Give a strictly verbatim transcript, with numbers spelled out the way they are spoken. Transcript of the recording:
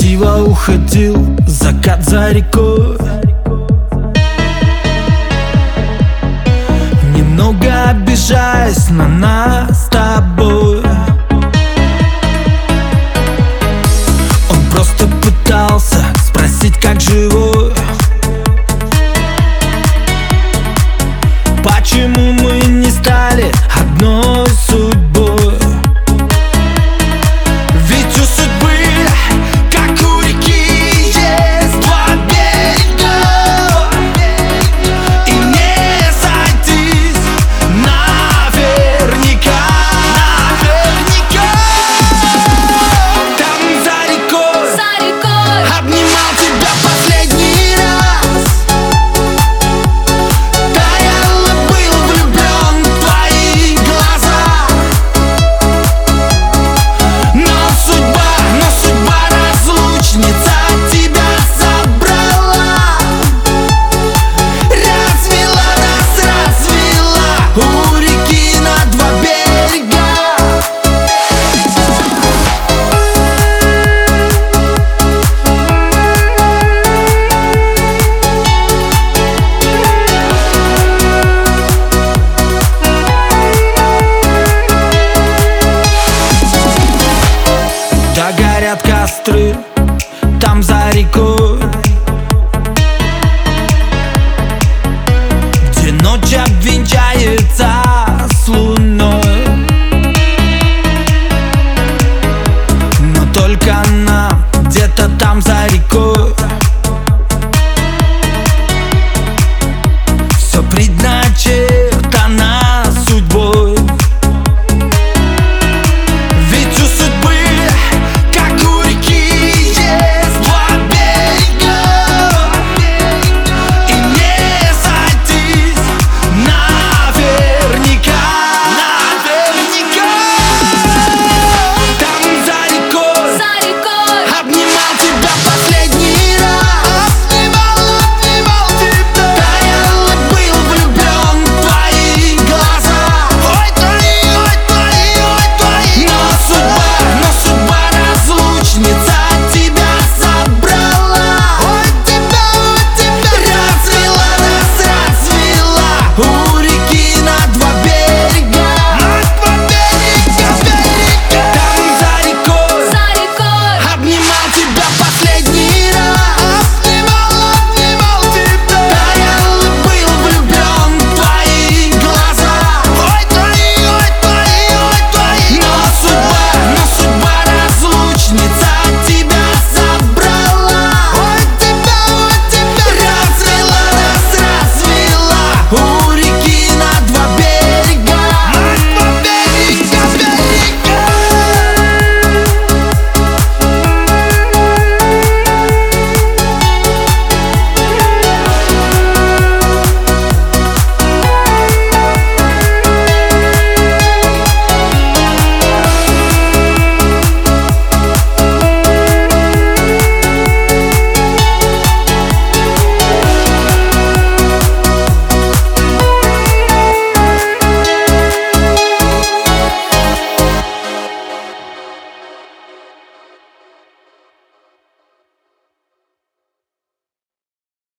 красиво уходил закат за рекой. Немного обижаясь на нас с тобой. Он просто пытался спросить, как живой. Почему мы не стали одной судьбой? Ведь у судьбы, как у реки, есть два берега, и не сойтись наверняка. Наверняка. Там за рекой, За рекой обнимал тебя последний раз. Таял и был влюблен в твои глаза. Но судьба, но судьба разлучница тебя забрала. Развела нас, развела у реки на два берега. Да горят костры